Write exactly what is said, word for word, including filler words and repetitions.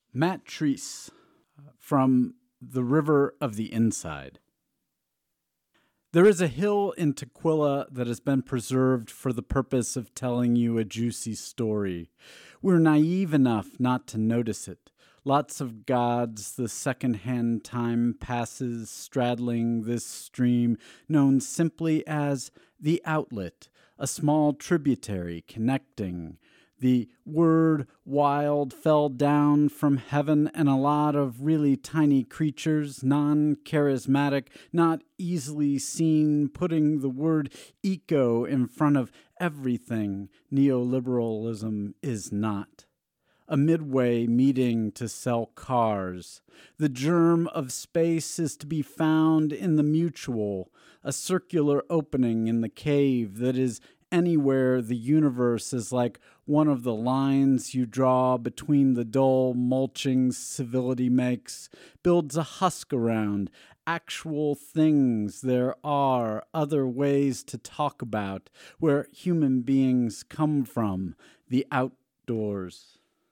Matt Treese from The River of the Inside. There is a hill in Tukwila that has been preserved for the purpose of telling you a juicy story. We're naive enough not to notice it. Lots of gods, the second-hand time passes straddling this stream, known simply as the outlet, a small tributary connecting. The word wild fell down from heaven, and a lot of really tiny creatures, non-charismatic, not easily seen, putting the word eco in front of everything neoliberalism is not. A midway meeting to sell cars. The germ of space is to be found in the mutual, a circular opening in the cave that is anywhere the universe is like one of the lines you draw between the dull mulching civility makes, builds a husk around actual things there are, other ways to talk about, where human beings come from, the outdoors.